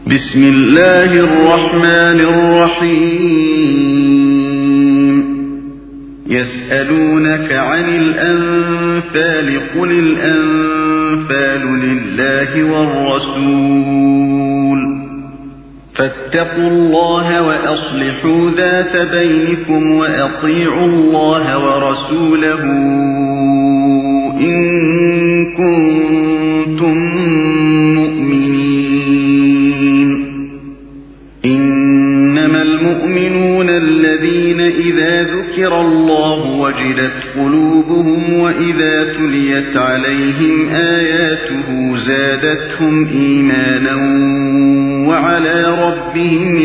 بسم الله الرحمن الرحيم يسألونك عن الأنفال قل الأنفال لله والرسول فاتقوا الله وأصلحوا ذات بينكم وأطيعوا الله ورسوله إن كنتم مؤمنين إنما المؤمنون الذين إذا ذكر الله وجلت قلوبهم وإذا تليت عليهم آياته زادتهم إيمانا وعلى ربهم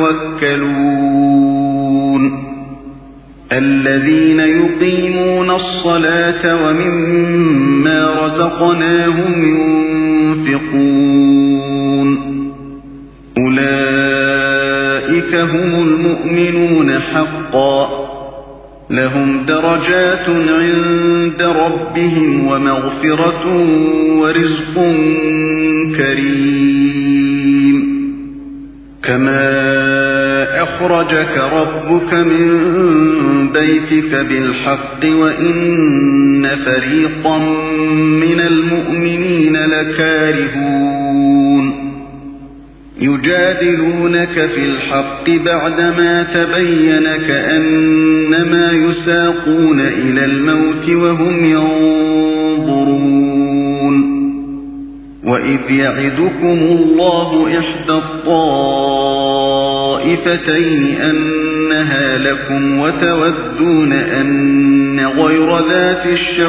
يتوكلون الذين يقيمون الصلاة ومما رزقناهم ينفقون أولئك هم المؤمنون حقا لهم درجات عند ربهم ومغفرة ورزق كريم كما أخرجك ربك من بيتك بالحق وإن فريقا من المؤمنين لكارهون يجادلونك في الحق بعدما تبين كأنما يساقون إلى الموت وهم ينظرون وإذ يعدكم الله إحدى الطائفتين أنها لكم وتودون أن غير ذات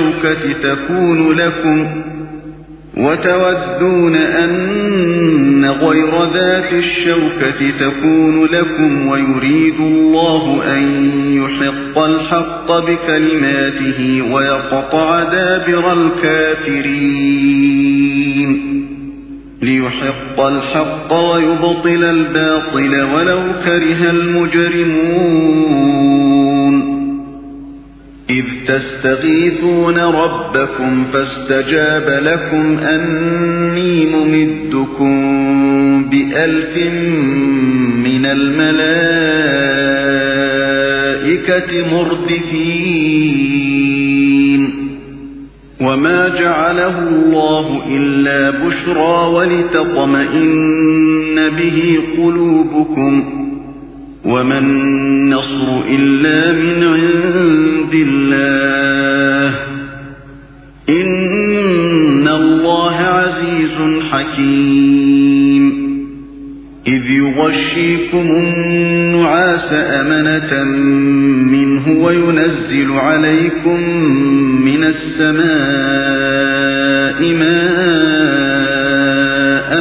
الشوكة تكون لكم ويريد الله أن يحق الحق بكلماته ويقطع دابر الكافرين ليحق الحق ويبطل الباطل ولو كره المجرمون إذ تستغيثون ربكم فاستجاب لكم أني ممدكم ب1000 من الملائكة مردفين وما جعله الله إلا بشرى ولتطمئن به قلوبكم وما النصر إلا من عند الله إن الله عزيز حكيم إذ يغشيكم النعاس أمنة منه وينزل عليكم من السماء ماء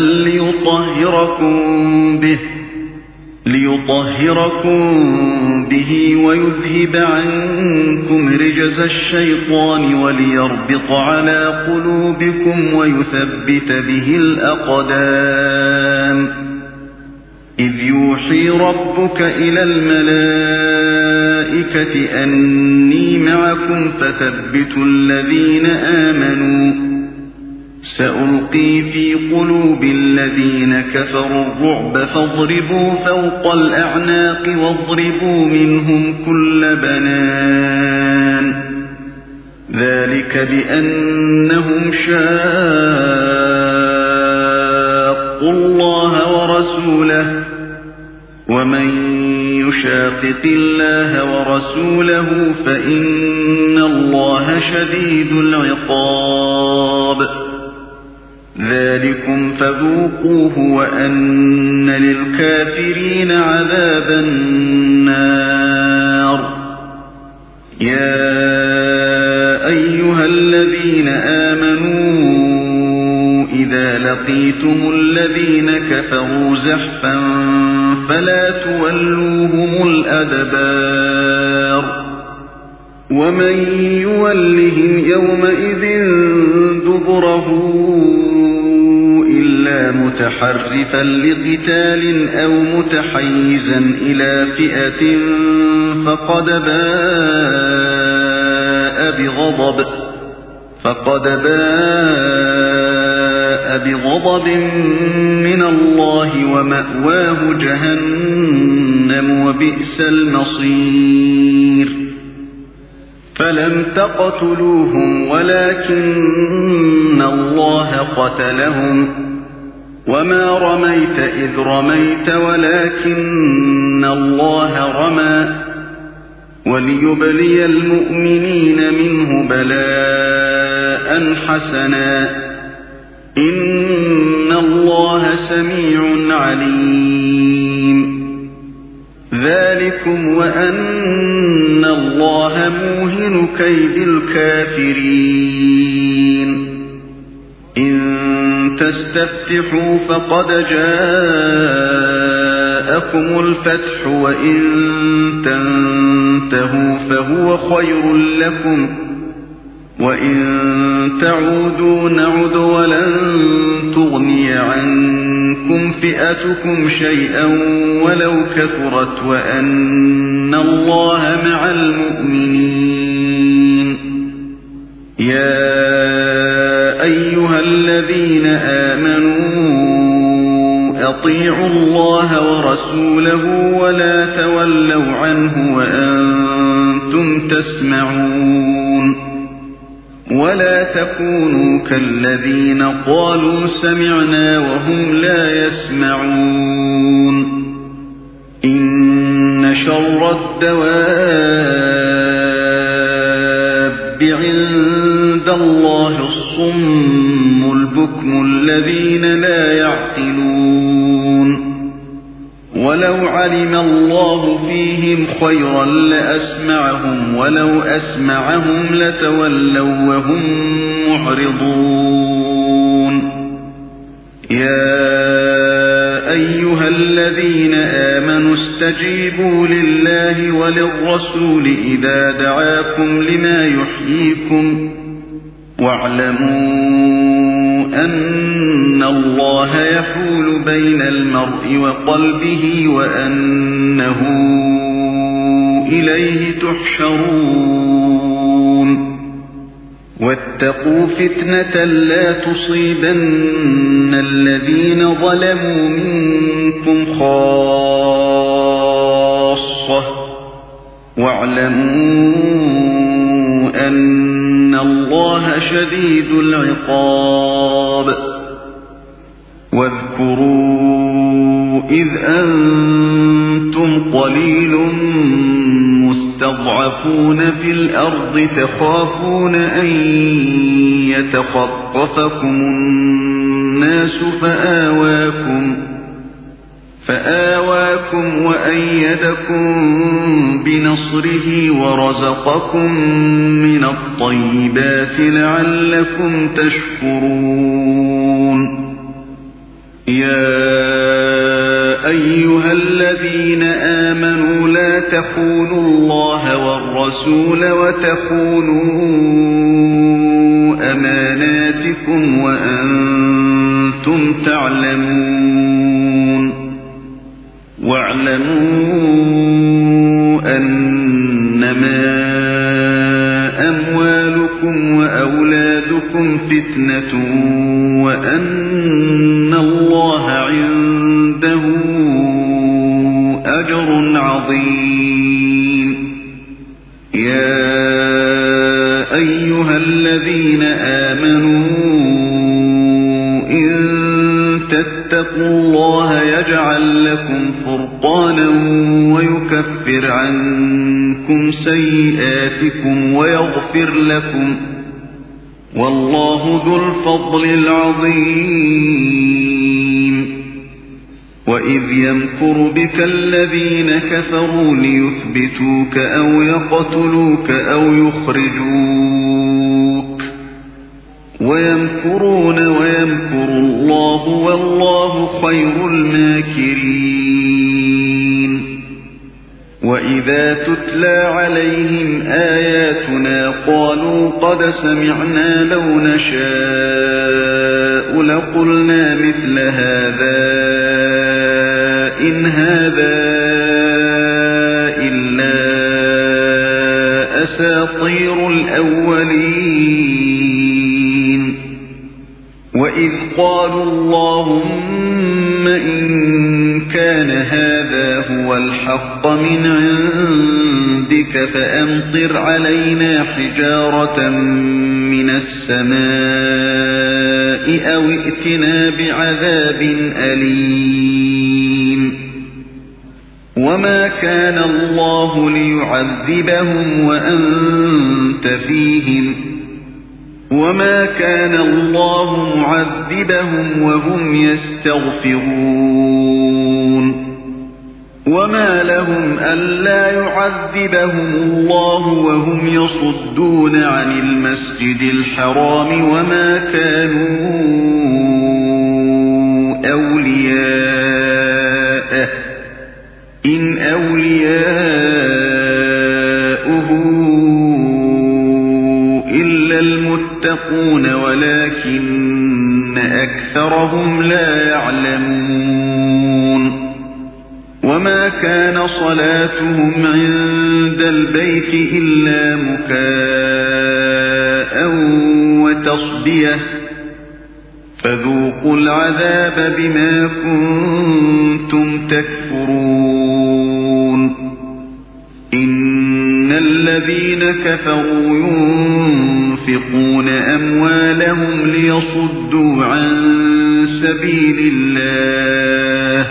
ليطهركم به ويذهب عنكم رجز الشيطان وليربط على قلوبكم ويثبت به الأقدام إذ يوحي ربك إلى الملائكة أني معكم فثبتوا الذين آمنوا سألقي في قلوب الذين كفروا الرعب فاضربوا فوق الأعناق واضربوا منهم كل بنان ذلك بأنهم شاقوا الله ورسوله ومن يشاقق الله ورسوله فإن الله شديد العقاب ذلكم فذوقوه وأن للكافرين عذاب النار يا أيها الذين آمنوا إذا لقيتم الذين كفروا زحفا فلا تولوهم الأدبار ومن يولهم يومئذ دبره متحرفا لقتال أو متحيزا إلى فئة فقد باء بغضب من الله ومأواه جهنم وبئس المصير فلم تقتلوهم ولكن الله قتلهم وما رميت إذ رميت ولكن الله رمى وليبلي المؤمنين منه بلاء حسنا إن الله سميع عليم ذلكم وأن الله موهن كيد الكافرين إن تستفتحوا فقد جاءكم الفتح وإن تنتهوا فهو خير لكم وإن تعودوا نعد ولن تغني عنكم فئتكم شيئا ولو كثرت وأن الله مع المؤمنين يا أيها الذين آمنوا أطيعوا الله ورسوله ولا تولوا عنه وأنتم تسمعون ولا تكونوا كالذين قالوا سمعنا وهم لا يسمعون إن شر الدواب عند الله الصم البكم الذين لا يعقلون ولو علم الله فيهم خيرا لأسمعهم ولو أسمعهم لتولوا وهم معرضون يا أيها الذين آمنوا استجيبوا لله وللرسول إذا دعاكم لما يحييكم واعلموا أن الله يحول بين المرء وقلبه وأنه إليه تحشرون واتقوا فتنة لا تصيبن الذين ظلموا منكم خاصة واعلموا أن الله شديد العقاب واذكروا إذ أنتم قليل مستضعفون في الأرض تخافون أن يتخطفكم الناس فآواكم وأيدكم بنصره ورزقكم من الطيبات لعلكم تشكرون يا أيها الذين آمنوا لا تخونوا الله والرسول وتخونوا أماناتكم وأنتم تعلمون واعلموا أنما أموالكم وأولادكم فتنة وأن الله عنده أجر عظيم يا أيها الذين آمنوا إن تتقوا الله يجعل لكم فرقانا ويكفر عنكم سيئاتكم ويغفر لكم والله ذو الفضل العظيم وإذ يمكر بك الذين كفروا ليثبتوك أو يقتلوك أو يخرجوك ويمكرون ويمكر الله والله خير الماكرين وإذا تتلى عليهم آياتنا قالوا قد سمعنا لو نشاء لقلنا مثل هذا إن هذا إلا أساطير الأولين وإذ قالوا اللهم إن كان هذا هو الحق من عندك فأمطر علينا حجارة من السماء أو ائتنا بعذاب أليم وما كان الله ليعذبهم وأنت فيهم وما كان الله معذبهم وهم يستغفرون وما لهم ألا يعذبهم الله وهم يصدون عن المسجد الحرام وما كانوا أولياءه إن أولياؤه إلا المتقون ولكن أكثرهم لا يعلمون وما كان صلاتهم عند البيت إلا مكاء وتصدية فذوقوا العذاب بما كنتم تكفرون إن الذين كفروا ينفقون أموالهم ليصدوا عن سبيل الله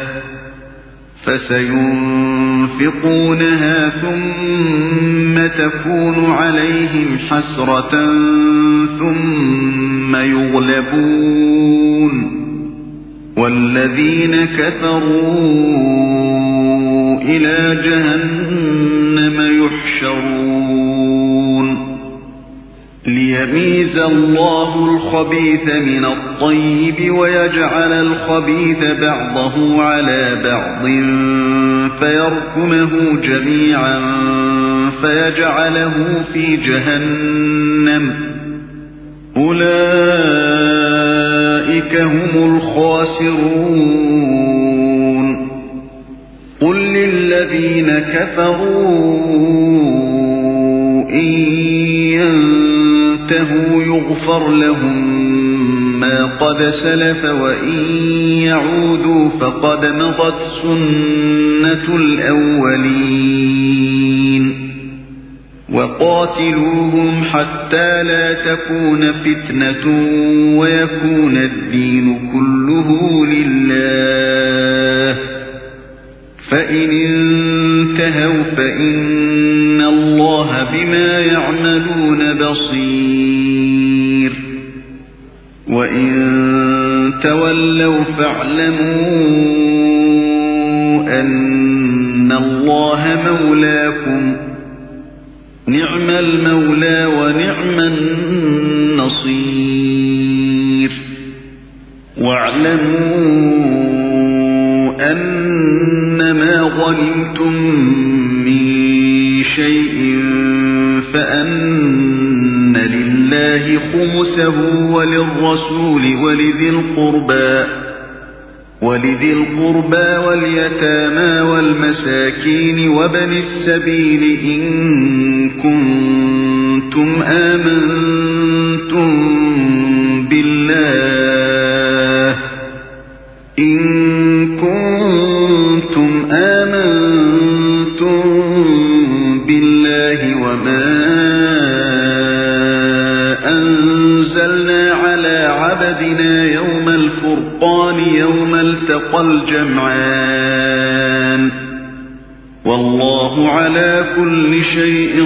فسينفقونها ثم تكون عليهم حسرة ثم يغلبون والذين كفروا إلى جهنم يحشرون ليميز الله الخبيث من الطيب ويجعل الخبيث بعضه على بعض فيركمه جميعا فيجعله في جهنم أولئك هم الخاسرون قل للذين كفروا إن ينتهوا يغفر لهم ما قد سلف وإن يعودوا فقد مضت سنة الأولين وقاتلوهم حتى لا تكون فتنة ويكون الدين كله لله فإن انتهوا فإن الله بما يعملون بصير وإن تولوا فاعلموا أن الله مولاكم نعم المولى ونعم النصير واعلموا أنما غنمتم من شيء فأن لله خمسه وللرسول ولذي القربى واليتامى والمساكين وابن السبيل إن كنتم آمنتم بالله وما أنزلنا على عبدنا يوم الفرقان يوم التقى الجمعان والله على كل شيء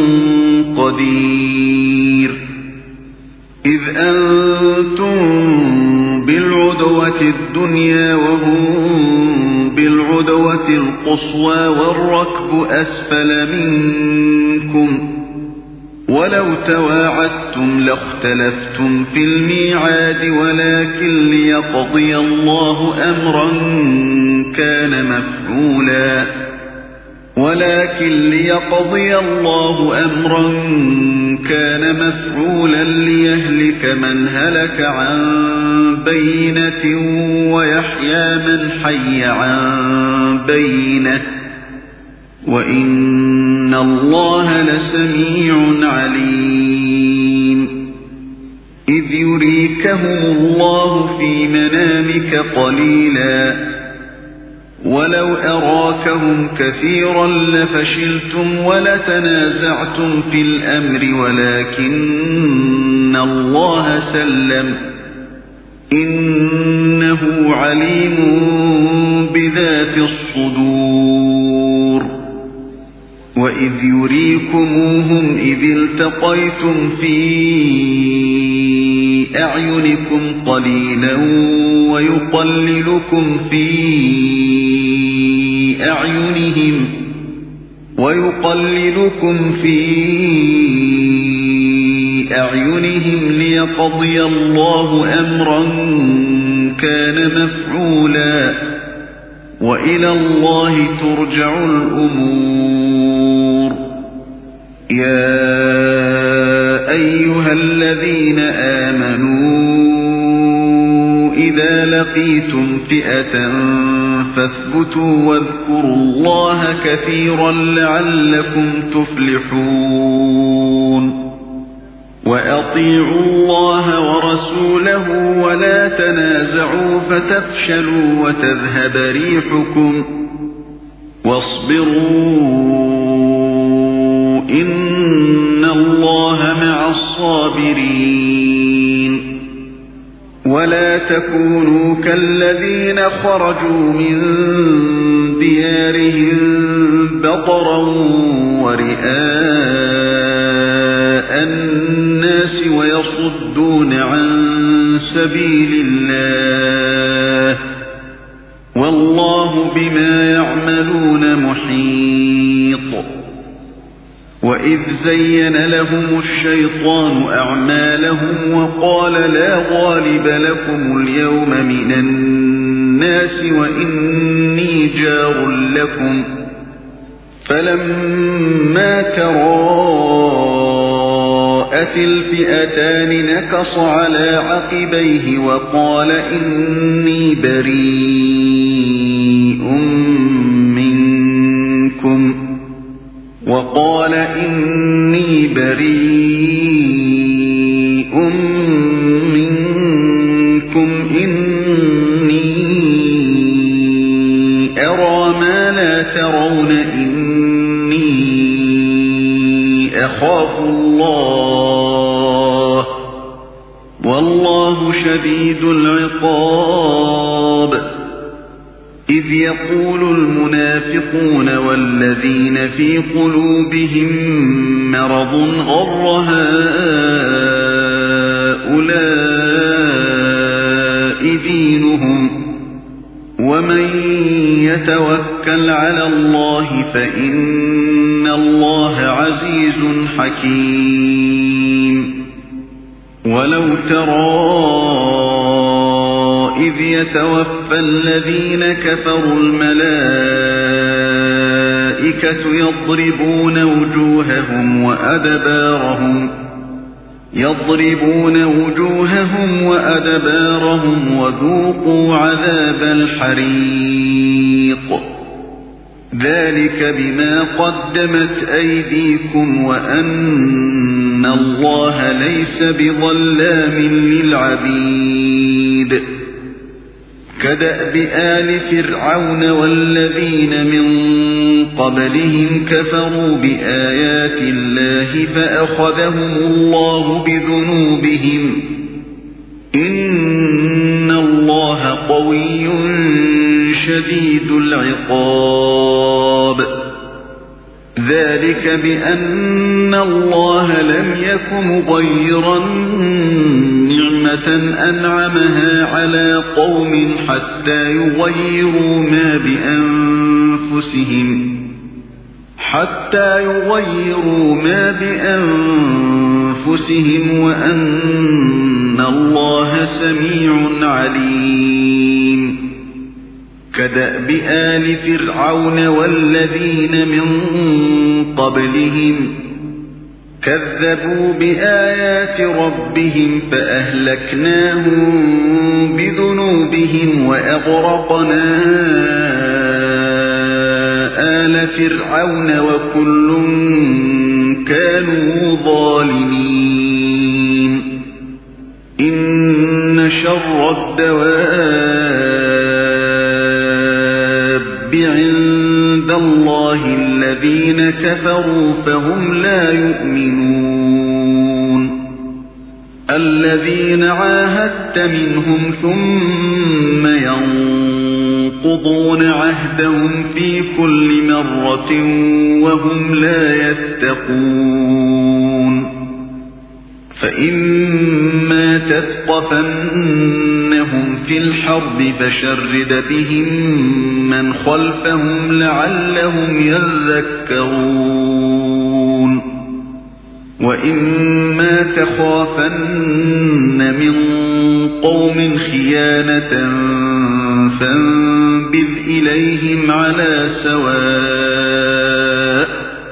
قدير إذ أنتم بالعدوة الدنيا وهم بالعدوة القصوى والركب أسفل منكم ولو تواعدتم لاختلفتم في الميعاد ولكن ليقضي الله أمرا كان مفعولا ليهلك من هلك عن بينة ويحيى من حي عن بينة وإن الله لسميع عليم إذ يريكهم الله في منامك قليلا ولو أراكهم كثيرا لفشلتم ولتنازعتم في الأمر ولكن الله سلم إنه عليم بذات الصدور وإذ يريكموهم إذ التقيتم في أعينكم قليلا ويقللكم في أعينهم ليقضي الله أمرا كان مفعولا وإلى الله ترجع الأمور يا أيها الذين آمنوا إذا لقيتم فئة فاثبتوا واذكروا الله كثيرا لعلكم تفلحون وأطيعوا الله ورسوله ولا تنازعوا فتفشلوا وتذهب ريحكم واصبروا إن الله مع الصابرين ولا تكونوا كالذين خرجوا من ديارهم بطرا ورئاء الناس ويصدون عن سبيل الله والله بما يعملون محيط وإذ زين لهم الشيطان أعمالهم وقال لا غالب لكم اليوم من الناس وإني جار لكم فلما تراءت الفئتان نكص على عقبيه وقال إني بريء منكم إني أرى ما لا ترون إني أخاف الله والله شديد العقاب إذ يقول المنافقون والذين في قلوبهم مرض غر هؤلاء دينهم ومن يتوكل على الله فإن الله عزيز حكيم ولو ترى إذ يتوفى الذين كفروا الملائكة يضربون وجوههم وأدبارهم وذوقوا عذاب الحريق ذلك بما قدمت أيديكم وأن الله ليس بظلام للعبيد كدأب آل فرعون والذين من قبلهم كفروا بآيات الله فأخذهم الله بذنوبهم إن الله قوي شديد العقاب ذلك بأن الله لم يك مغيرا نعمة أنعمها على قوم حتى يغيروا ما بأنفسهم وأن الله سميع عليم كدأب آل فرعون والذين من قبلهم كذبوا بآيات ربهم فأهلكناهم بذنوبهم وأغرقنا آل فرعون وكل كانوا ظالمين إن شر الدواب عند الله الذين كفروا فهم لا يؤمنون الذين عاهدت منهم ثم ينقضون عهدهم في كل مرة وهم لا يتقون فإما تثقفنهم في الحرب فشرد بهم من خلفهم لعلهم يذكرون وإما تخافن من قوم خيانة فانبذ إليهم على سواء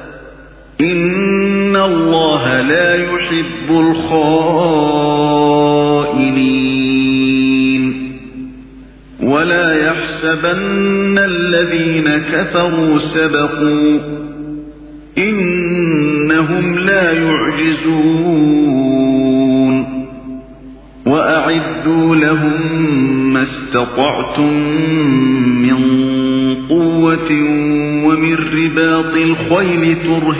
إن الله لا يحب الخائنين ولا يحسبن الذين كفروا سبقوا إنهم لا يعجزون وأعدوا لهم ما استطعتم من قوة ومن رباط الخيل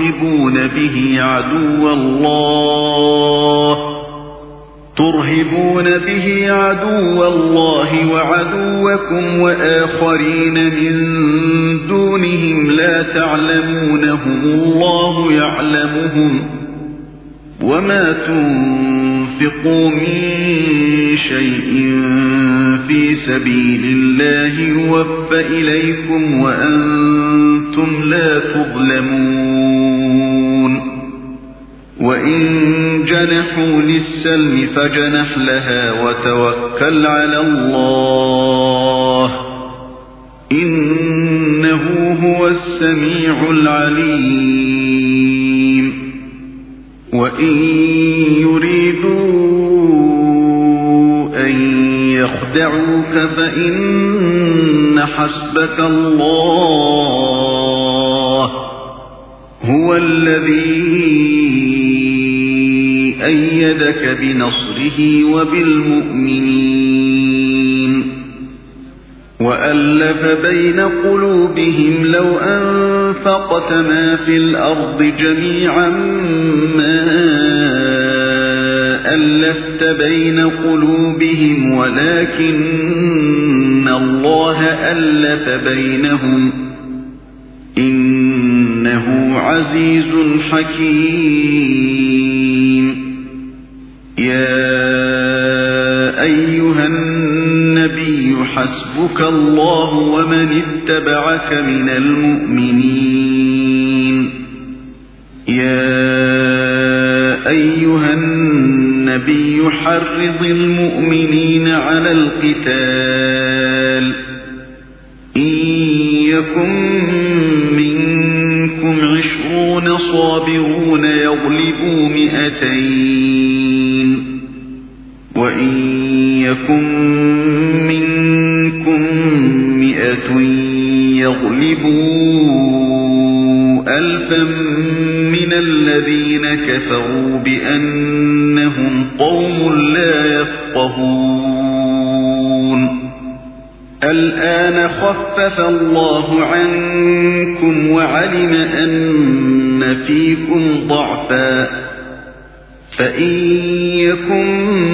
ترهبون به عدو الله وعدوكم وآخرين من دونهم لا تعلمونهم الله يعلمهم وما تنفقوا من شيء في سبيل الله يوفى إليكم وأنتم لا تظلمون وإن جنحوا للسلم فجنح لها وتوكل على الله إنه هو السميع العليم وإن يريدوا أن يخدعوك فإن حسبك الله هو الذي أيدك بنصره وبالمؤمنين وألف بين قلوبهم لو أنفقت ما في الأرض جميعا ما ألفت بين قلوبهم ولكن الله ألف بينهم إنه عزيز حكيم يا أيها النبي حسبك الله ومن اتبعك من المؤمنين يا أيها النبي حرض المؤمنين على القتال إن يكن منكم 20 صابرون يغلبوا 200 وإن يكن منكم 100 يغلبوا 1000 من الذين كفروا بأنهم قوم لا يفقهون الآن خفف الله عنكم وعلم أن فيكم ضعفا فإن يكن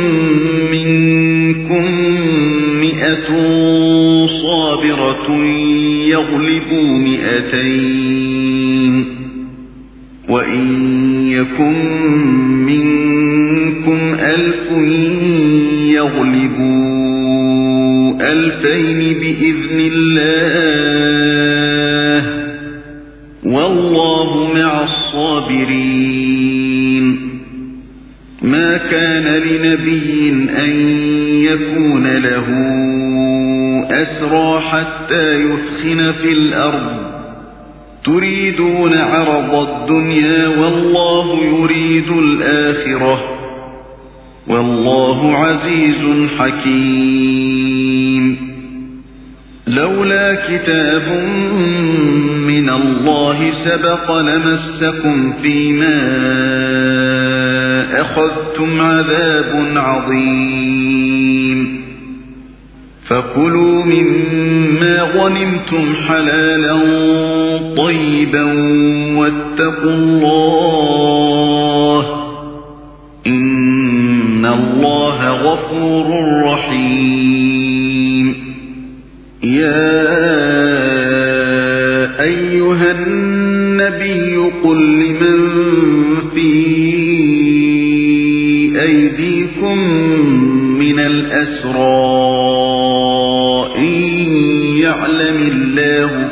منكم 100 صابرة يغلبوا 200 وإن يكن منكم 1000 يغلبوا 2000 بإذن الله والله مع الصابرين ما كان لنبي أن يكون له أسرى حتى يثخن في الأرض تريدون عرض الدنيا والله يريد الآخرة والله عزيز حكيم لولا كتاب من الله سبق لمسكم فيما أخذتم عذاب عظيم فكلوا مما غنمتم حلالا طيبا واتقوا الله إن الله غفور رحيم يا أيها النبي قل لمن في أيديكم من الأسرى إن يعلم الله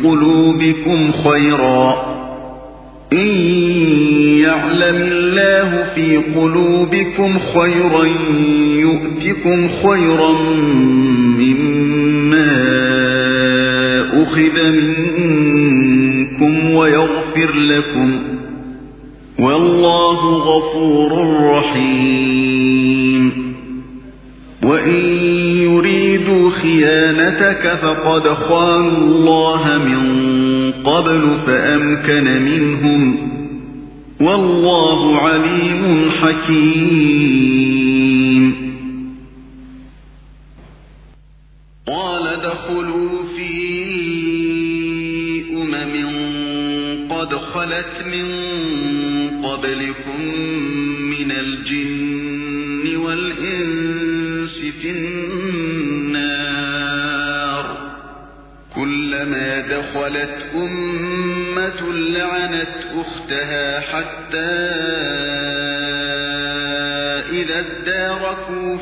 في قلوبكم خيرا يؤتكم خيرا مما أخذ منكم ويغفر لكم والله غفور رحيم وإن يريدوا خيانتك فقد خانوا الله من قبل فأمكن منهم والله عليم حكيم قال ادخلوا في قد خلت من قبلكم من الجن والإنس في النار كلما دخلت أمة لعنت أختها حتى إذا اداركوا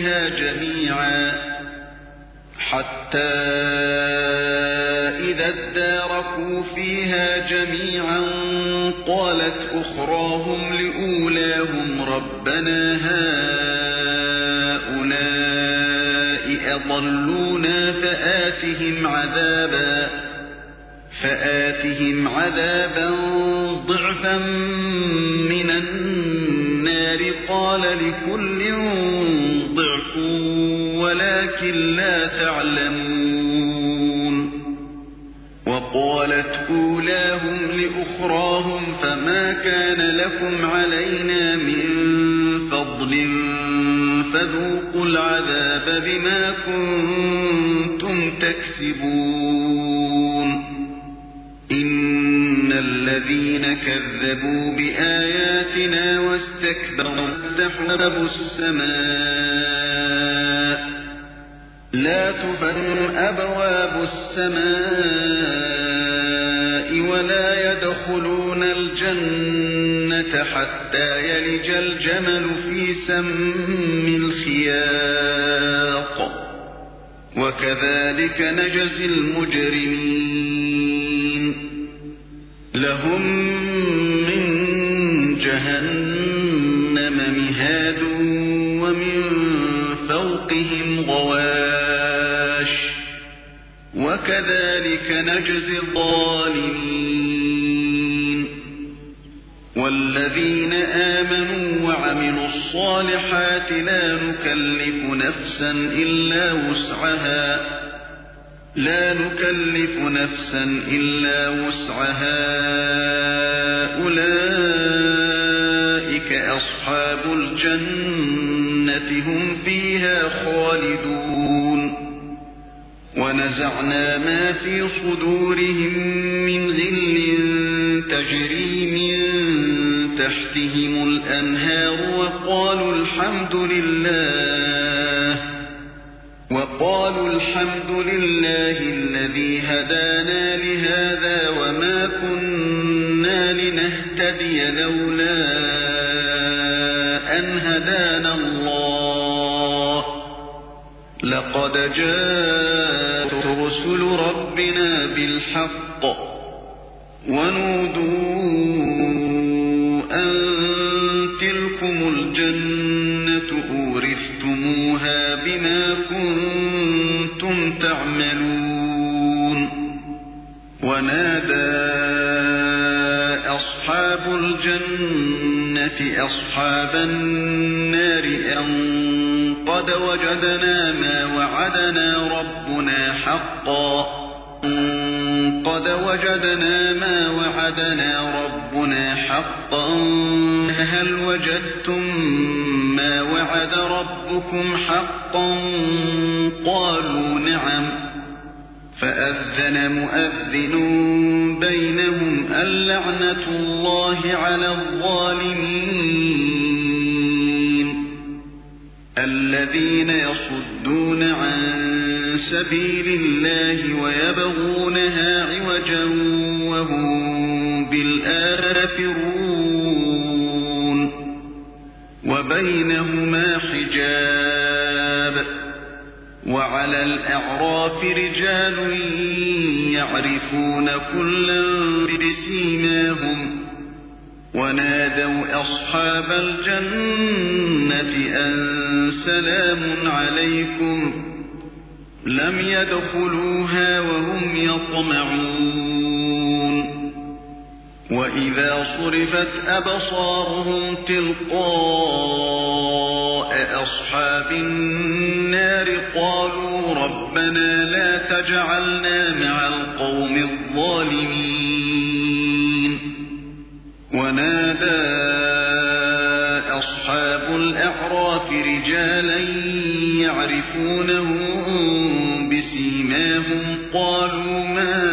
فيها جميعا قالت أخراهم لأولاهم ربنا هؤلاء أضلونا فآتهم عذابا ضعفا من النار قال لكل ضعف ولكن لا تعلمون وقالت أولاهم لأخراهم فما كان لكم علينا من فضل فذوقوا العذاب بما كنتم تكسبون إن الذين كذبوا بآياتنا واستكبروا تحرب السماء لا تفتح أبواب السماء ولا يدخلون الجنة حتى يلج الجمل في سم الخياط وكذلك نجزي المجرمين لهم من جهنم مهاد ومن فوقهم غواش وكذلك نجزي الظالمين والذين آمنوا وعملوا الصالحات لا نكلف نفسا إلا وسعها أولئك أصحاب الجنة هم فيها خالدون ونزعنا ما في صدورهم من غل تجري من تحتهم الأنهار وقالوا الحمد لله الذي هدانا لهذا وما كنا لنهتدي لولا أن هدانا الله لقد جاءت رسل ربنا بالحق ونودوا أن تلكم الجنة أورثتموها بما كنتم تعملون ونادى أصحاب الجنة أصحاب النار أن قد وجدنا ما وعدنا ربنا حقا قد وجدنا ما وعدنا ربنا حقا هل وجدتم ما وعد ربكم حقا قالوا نعم فأذن مؤذن بينهم اللعنة الله على الظالمين الذين يصدون عن سبيل الله ويبغونها عوجا وهم بالآخرة كافرون وبينهما حجاب وعلى الأعراف رجال يعرفون كلا بسيماهم ونادوا أصحاب الجنة أن سلام عليكم لم يدخلوها وهم يطمعون وإذا صرفت أبصارهم تلقاء أصحاب النار قالوا ربنا لا تجعلنا مع القوم الظالمين ونادى أصحاب الأعراف رجالا يعرفونهم بسيماهم قالوا ما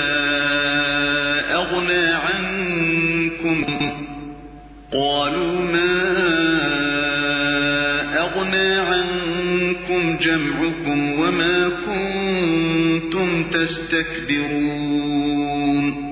أغنى عنكم جمعكم وما كنتم تستكبرون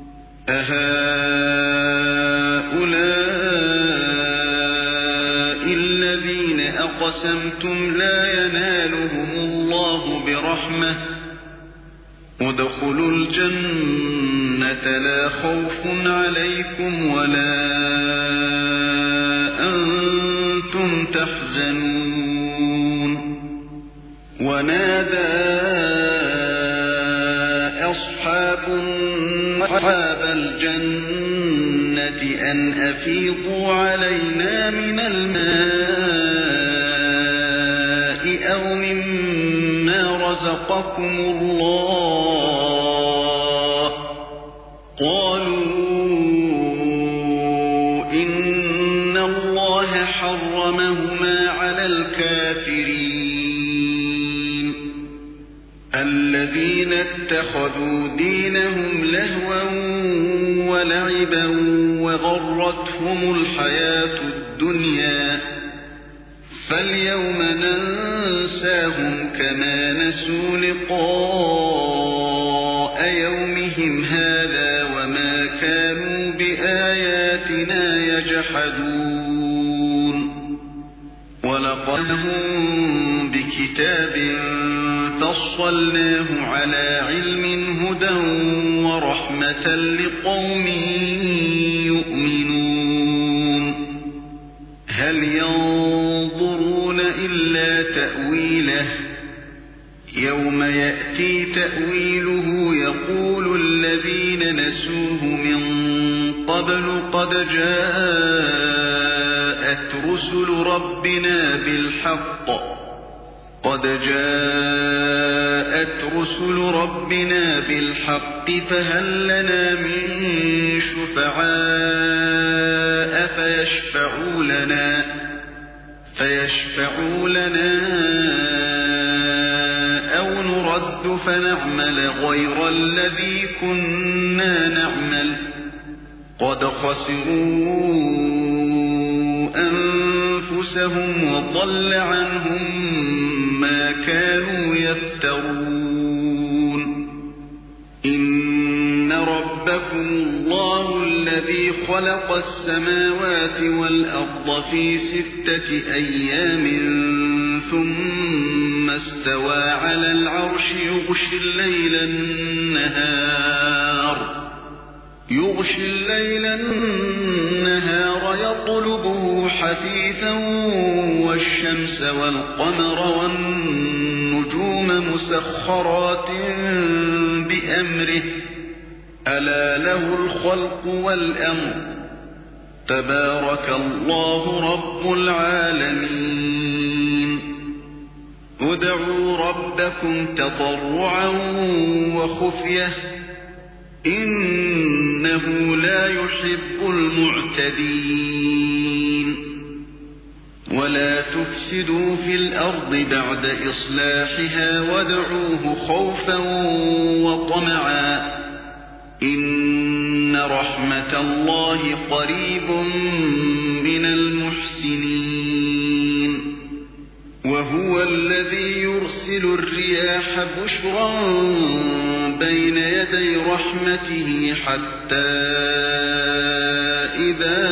أهؤلاء الذين أقسمتم لا ينالهم الله برحمة ادخلوا الجنة لا خوف عليكم ولا أنتم تحزنون ونادى أصحاب الجنة أن أفيضوا علينا من الماء أو مما رزقكم الله قالوا إن الله حرمهما على الكافرين الذين اتخذوا دينهم لهوا ولعبا وغرتهم الحياة الدنيا فاليوم ننساهم كما نسوا لقاء يومهم هذا وما كانوا بآياتنا يجحدون ولقدهم بكتاب فصلناه على علم هدى ورحمة لقوم يؤمنون هل ينظرون إلا تأويله يوم يأتي تأويله يقول الذين نسوه من قبل قد جاءت رسل ربنا بالحق فهل لنا من شفعاء فيشفعوا لنا أو نرد فنعمل غير الذي كنا نعمل قد خسروا أنفسهم وضل عنهم ما كانوا يفترون إن ربكم الله الذي خلق السماوات والأرض في 6 أيام ثم استوى على العرش يغشي الليل النهار يطلبه حثيثا والشمس والقمر والنجوم مسخرات بأمره ألا له الخلق والأمر تبارك الله رب العالمين ادعوا ربكم تضرعا وخفية إنه لا يحب المعتدين ولا تفسدوا في الأرض بعد إصلاحها وادعوه خوفا وطمعا إن رحمة الله قريب من المحسنين وهو الذي يرسل الرياح بشرا بين يدي رحمته حتى إذا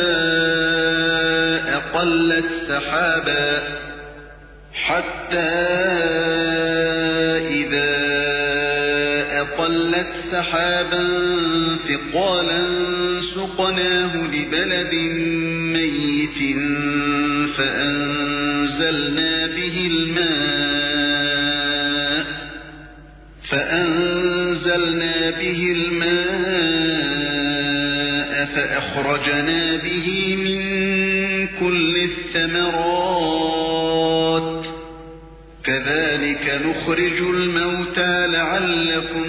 أقلت سحابا ثقالا سقناه لبلد ميت فأنزلنا به الماء فأخرجنا به من كل الثمرات كذلك نخرج الموتى لعلكم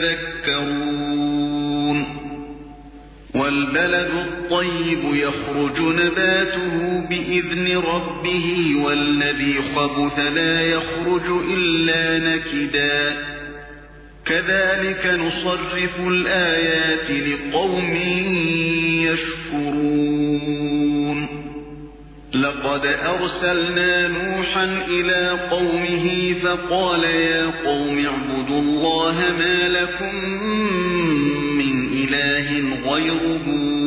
تذكرون والبلد الطيب يخرج نباته بإذن ربه والذي خبث لا يخرج إلا نكدا كذلك نصرف الآيات لقوم يشكرون لقد أرسلنا نوحا إلى قومه فقال يا قوم اعبدوا الله ما لكم من إله غيره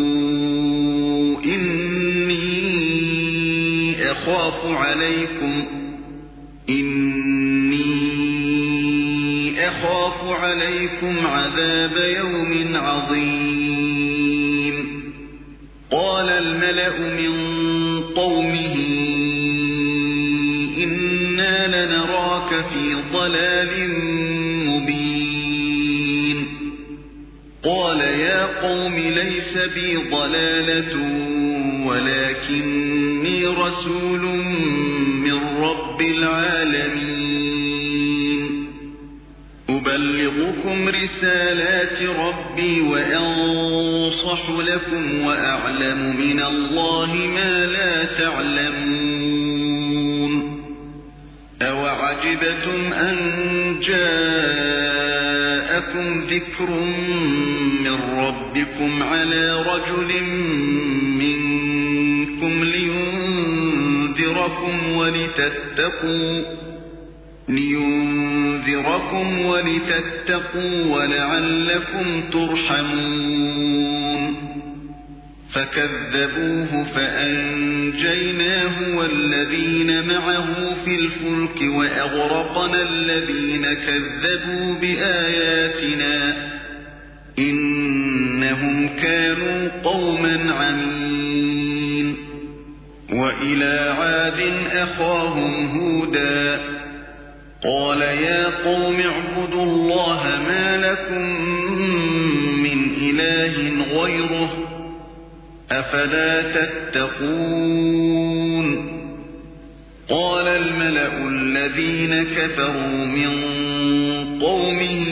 إني أخاف عليكم عذاب يوم عظيم قال الملأ من قومه إنا لنراك في ضلال مبين قال يا قوم ليس بي ضلالة ولكني رسول من رب العالمين أبلغكم رسالات ربي وأنصح لكم وأعلم من الله ما لا تعلمون أوعجبتم أن جاءكم ذكر من ربكم على رجل منكم لينذركم ولتتقوا ولعلكم ترحمون فكذبوه فأنجيناه والذين معه في الفلك وأغرقنا الذين كذبوا بآياتنا إنهم كانوا قوما عمين وإلى عاد أخاهم هودا قال يا قوم اعبدوا الله ما لكم من إله غيره أفلا تتقون قال الملأ الذين كفروا من قومه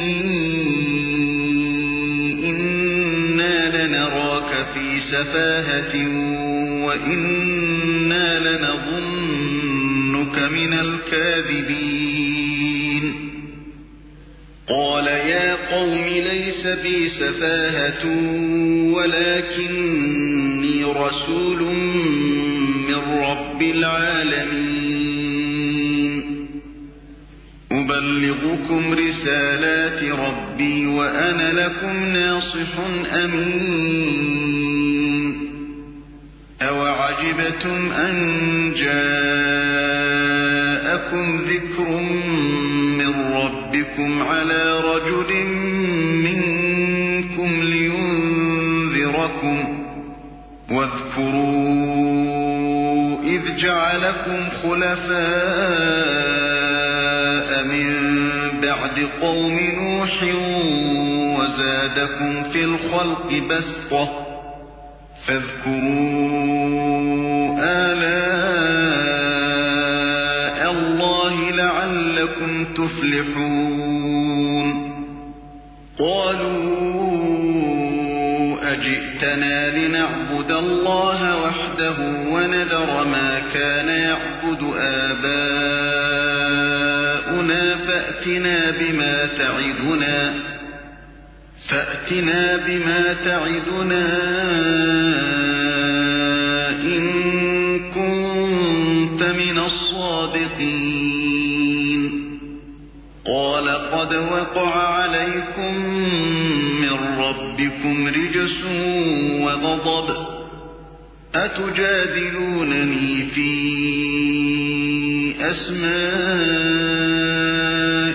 إنا لنراك في سفاهة وإنا لنظنك من الكاذبين قال يا قوم ليس بي سفاهة ولكني رسول من رب العالمين أبلغكم رسالات ربي وأنا لكم ناصح أمين أوعجبتم أن جاءكم ذكر من ربكم على رجل منكم لينذركم واذكروا إذ جعلكم خلفاء من بعد قوم نوح وزادكم في الخلق بسطة فاذكروا آلاء الله لعلكم تفلحون قالوا أجئتنا لنعبد الله وحده ونذر ما كان يعبد آباؤنا فأتنا بما تعدنا إن كنت من الصادقين قال قد وقع عليكم من ربكم رجس وغضب أتجادلونني في أسماء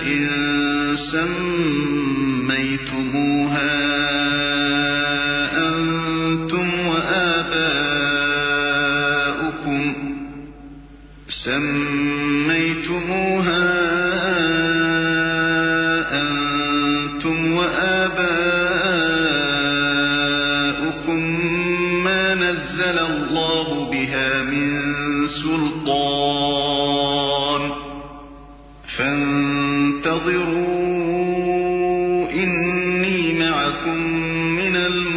سميتموها أنتم وآباؤكم ما نزل الله بها من سلطان فانتظروا إني معكم من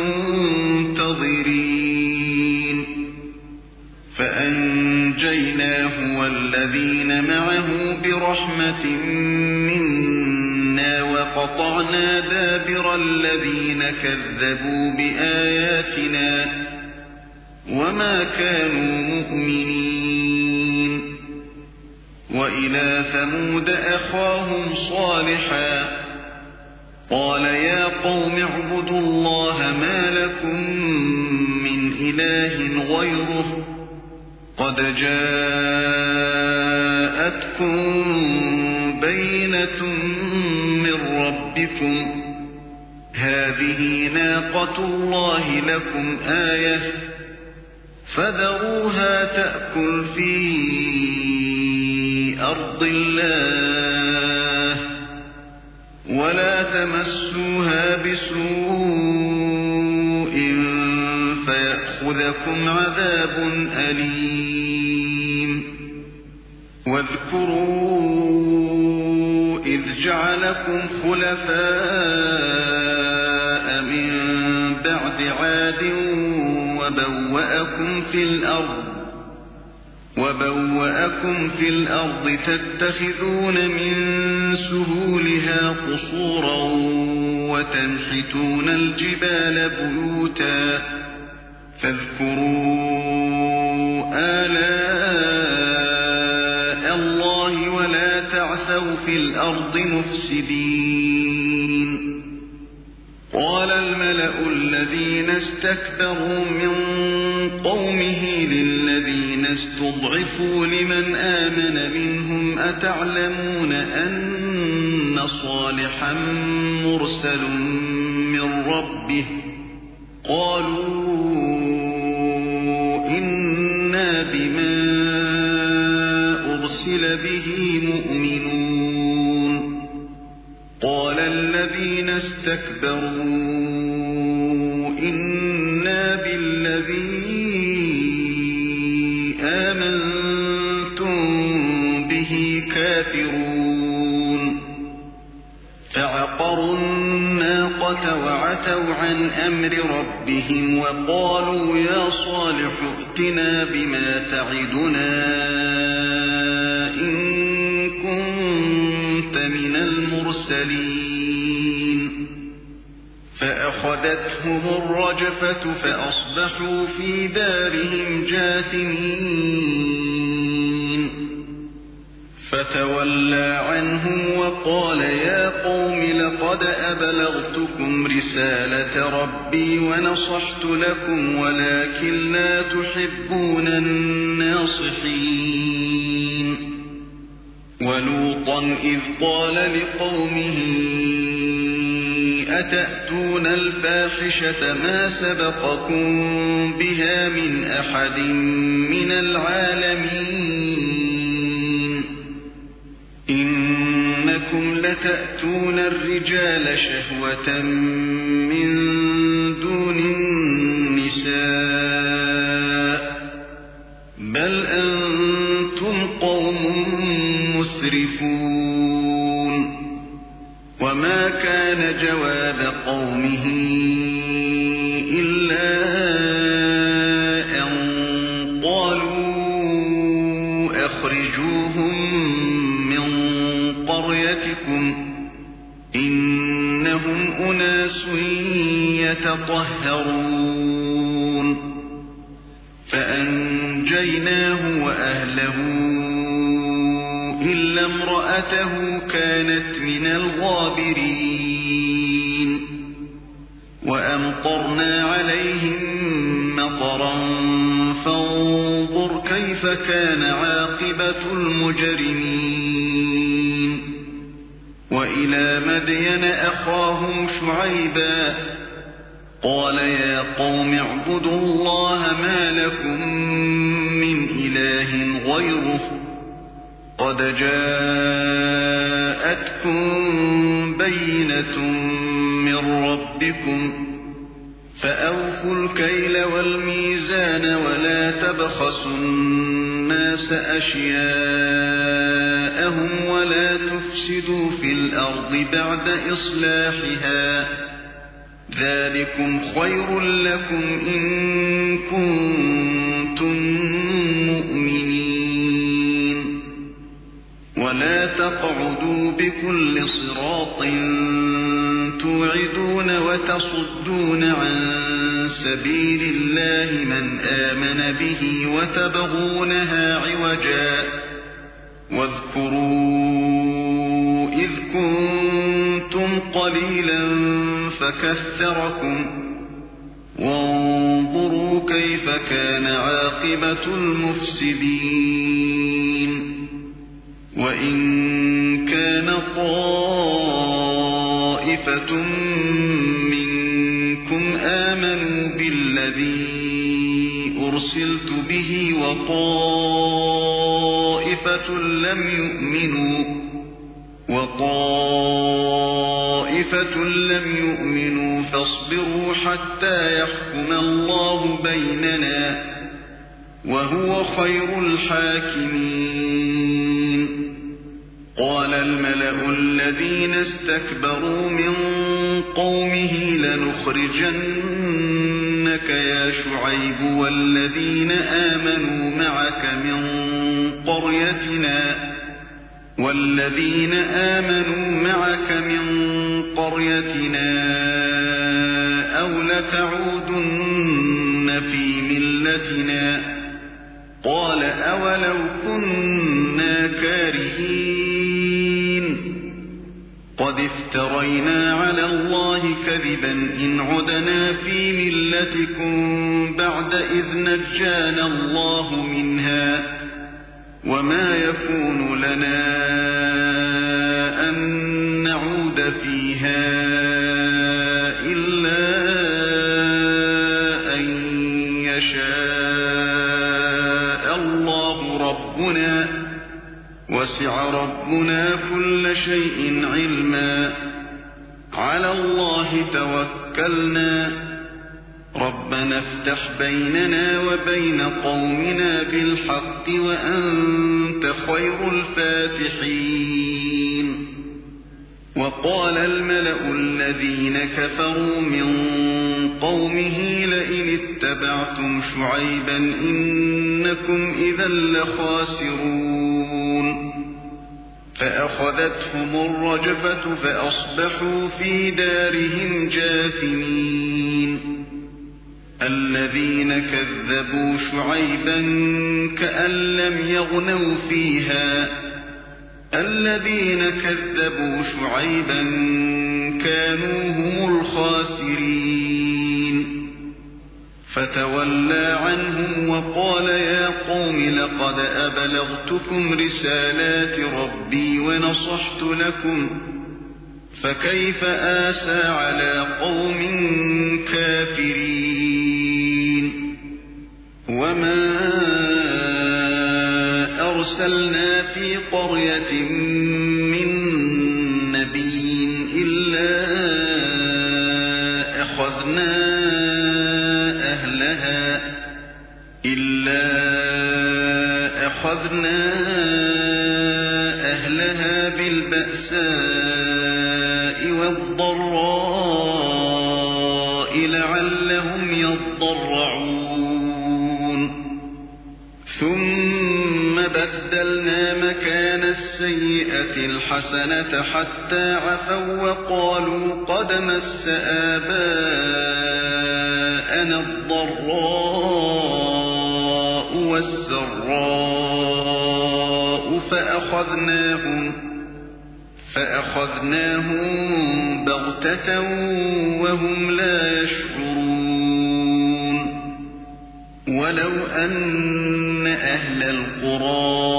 المنتظرين فأنجيناه والذين معه برحمة منا وقطعنا دابر الذين كذبوا بآياتنا وما كانوا مؤمنين وإلى ثمود أخاهم صالحا قال يا قوم اعبدوا الله ما لكم من إله غيره قد جاءتكم بينة من ربكم هذه ناقة الله لكم آية فذروها تأكل في أرض الله ولا تمسوها بسوء فيأخذكم عذاب أليم واذكروا إذ جعلكم خلفاء من بعد عاد وبوأكم في الأرض تتخذون من سهولها قصورا وتنحتون الجبال بيوتا فاذكروا آلاء الله ولا تعثوا في الأرض مفسدين قال الملأ الذين استكبروا من قومه للذين استضعفوا لمن آمن منهم أتعلمون أن صالحا مرسل من ربه قالوا إنا بما أرسل به مؤمنون قال الذين استكبروا إنا بالذي آمنتم به كافرون فعقروا الناقة وعتوا عن أمر ربهم وقالوا يا صالح ائتنا بما تعدنا إن كنت من المرسلين فأخذتهم الرجفة فأصبحوا في دارهم جاثمين فتولى عنهم وقال يا قوم لقد أبلغتكم رسالة ربي ونصحت لكم ولكن لا تحبون الناصحين ولوطا إذ قال لقومه أتأتون الفاحشة ما سبقكم بها من أحد من العالمين إنكم لتأتون الرجال شهوة من دون النساء بل أنتم قوم مسرفون وما كان جواب قومه إلا إنهم أناس يتطهرون فأنجيناه وأهله إلا امرأته كانت من الغابرين وأمطرنا عليهم مطرا فانظر كيف كان عاقبة المجرمين وإلى مدين أخاهم شعيبا قال يا قوم اعبدوا الله ما لكم من إله غيره قد جاءتكم بينة من ربكم فأوفوا الكيل والميزان ولا تبخسوا الناس أشياءهم ولا تفسدوا في الأرض بعد إصلاحها ذلكم خير لكم إن كنتم مؤمنين ولا تقعدوا بكل صراط توعدون وتصدون عن سبيل الله من آمن به وتبغونها عوجا واذكروا إذ كنتم قليلا فكثركم وانظروا كيف كان عاقبة المفسدين وإن كان طائفة منكم آمنوا بالذي أرسلت به وطائفة لم يؤمنوا فاصبروا حتى يحكم الله بيننا وهو خير الحاكمين قال الملأ الذين استكبروا من قومه لنخرجنك يا شعيب والذين آمنوا معك من قريتنا أو لتعودن في ملتنا قال أولو كنا كارهين قد افترينا على الله كذبا إن عدنا في ملتكم بعد إذ نجانا الله منها وما يكون لنا أن نعود فيها إلا أن يشاء الله ربنا وسع ربنا كل شيء علما على الله توكلنا ربنا افتح بيننا وبين قومنا بالحق وأنت خير الفاتحين وقال الملأ الذين كفروا من قومه لئن اتبعتم شعيبا إنكم إذا لخاسرون فأخذتهم الرجفة فأصبحوا في دارهم جاثمين الذين كذبوا شعيبا كأن لم يغنوا فيها الذين كذبوا شعيبا كانوا هم الخاسرين فتولى عنهم وقال يا قوم لقد أبلغتكم رسالات ربي ونصحت لكم فكيف آسى على قوم كافرين وما أرسلنا في قرية من نبي إلا أخذنا أهلها بالبأساء والضراء لعلهم يضرعون ثم بدلنا مكان السيئة الحسنة حتى عفوا وقالوا قد مس آباءنا الضراء والسراء فأخذناهم بغتة وهم لا يشعرون ولو أن أهل القرى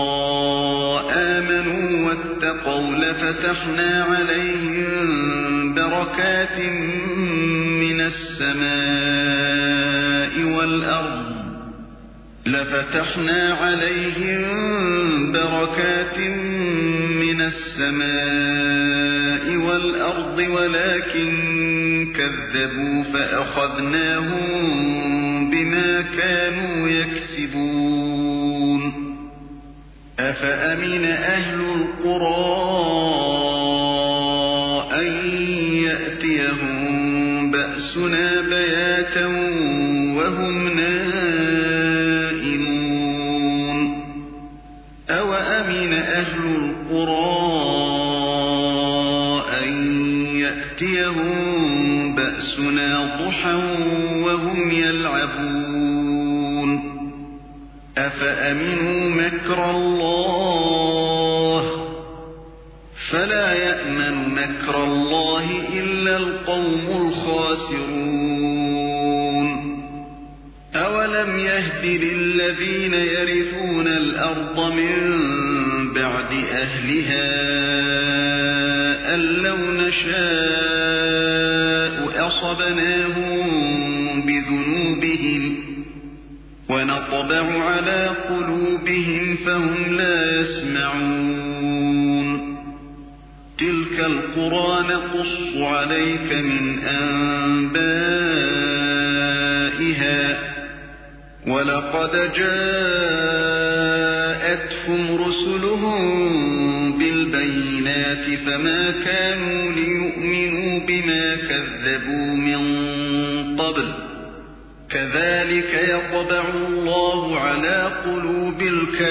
آمنوا واتقوا لفتحنا عليهم بركات من السماء والأرض ولكن كذبوا فأخذناهم بما كانوا يكسبون أفأمن أهل القرى أن يأتيهم بأسنا بياتا وهم نائمون أوأمن أهل القرى أن يأتيهم بأسنا ضحى وهم يلعبون أفأمنوا مكر الله فلا يأمن مكر الله إلا القوم الخاسرون أولم يهد للذين يرثون الأرض من بعد أهلها أن لو نشاء أصبناهم بذنوبهم ونطبع على قلوبهم فهم لا يسمعون تلك القرى نقص عليك من أنبائها ولقد جاءتهم رسلهم بالبينات فما كانوا ليؤمنوا بما كذبوا من قبل كذلك يطبع الله على قلوب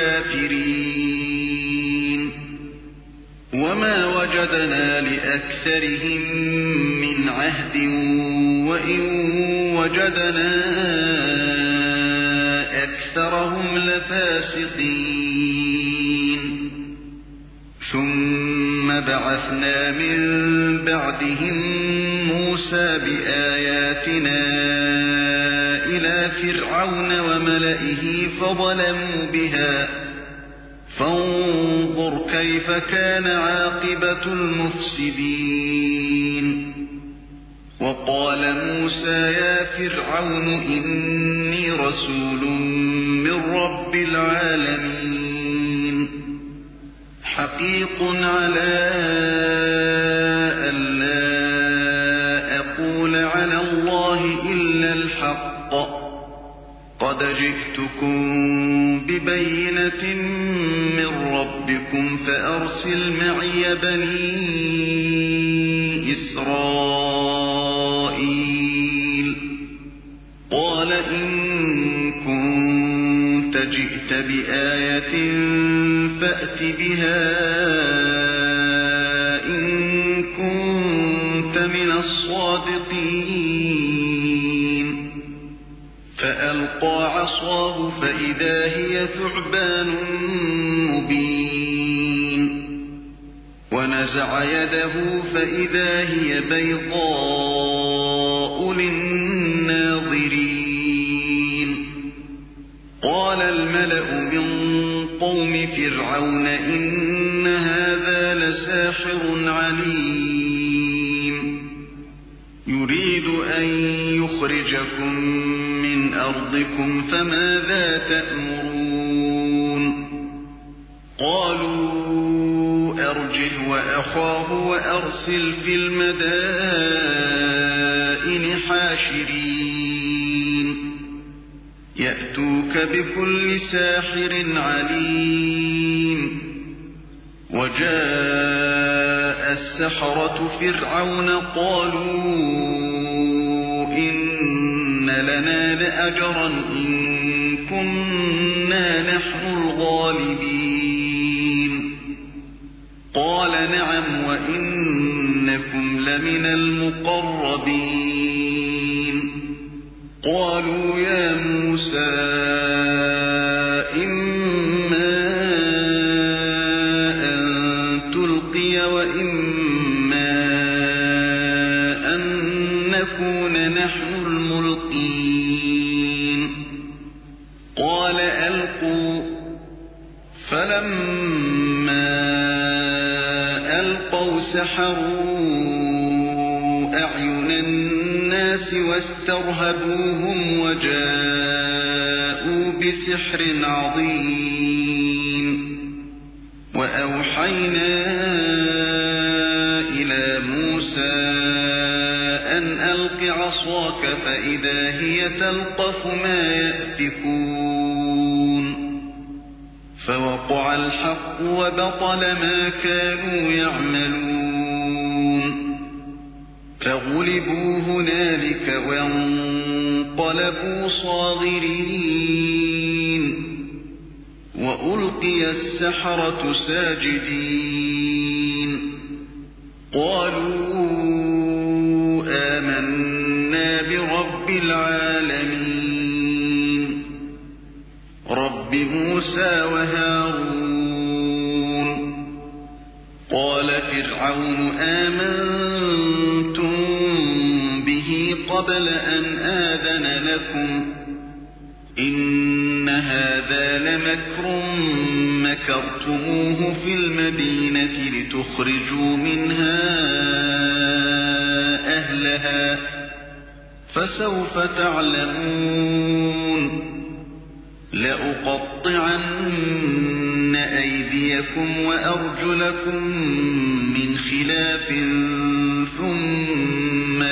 الكافرين وما وجدنا لأكثرهم من عهد وإن وجدنا أكثرهم لفاسقين ثم بعثنا من بعدهم موسى بآياتنا إلى فرعون وملئه فظلموا بها فانظر كيف كان عاقبة المفسدين وقال موسى يا فرعون إني رسول من رب العالمين حقيق على ألا أقول على الله إلا الحق قد جئتكم ببينة من ربكم فأرسل معي بني إسرائيل قال إن كنت جئت بآية فأت بها إن كنت من الصادقين فألقى عصاه فإذا هي ثعبان مبين ونزع يده فإذا هي بيضاء للناظرين قال الملأ من قوم فرعون إن هذا لساحر عليم يريد أن يخرجكم من أرضكم فماذا تأمرون قالوا أرجه وأخاه وأرسل في المدائن حاشرين يأتوك بكل ساحر عليم وجاء السحرة فرعون قالوا إن لنا لأجرا إن كنا نحن الغالبين قال نعم وإنكم لمن المقربين قالوا يا موسى إما أن تلقي وإما أن نكون نحن الملقين قال ألقوا فلما ألقوا سحروا أعين الناس واسترهبوهم وجاءوا بسحر عظيم وأوحينا إلى موسى أن ألق عصاك فإذا هي تلقف ما يأفكون فوقع الحق وبطل ما كانوا يعملون فغلبوا هنالك وانقلبوا صاغرين وألقي السحرة ساجدين قالوا آمنا برب العالمين رب موسى وهارون قال فرعون آمنتم به قبل أن آذن لكم إن هذا لمكر مكرتموه في المدينة لتخرجوا منها أهلها فسوف تعلمون لأقطعن أيديكم وأرجلكم من خلاف ثم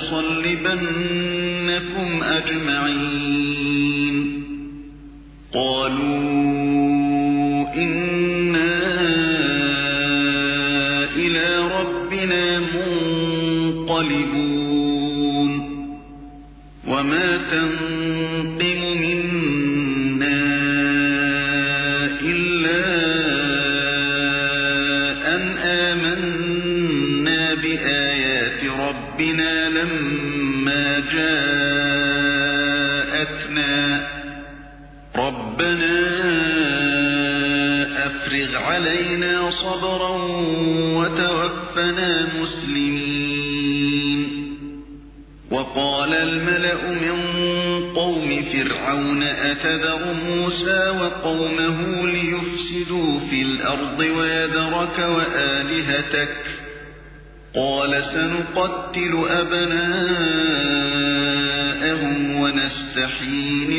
لأصلبنكم أجمعين قالوا إنا إلى ربنا منقلبون وما تنقم منا إلا أن آمنا بآيات ربنا لما جاءتنا ربنا أفرغ علينا صبرا وتوفنا مسلمين وقال الملأ من قوم فرعون أتذر موسى وقومه ليفسدوا في الأرض ويذرك وآلهتك قال سنقتل أبناءهم ونستحيي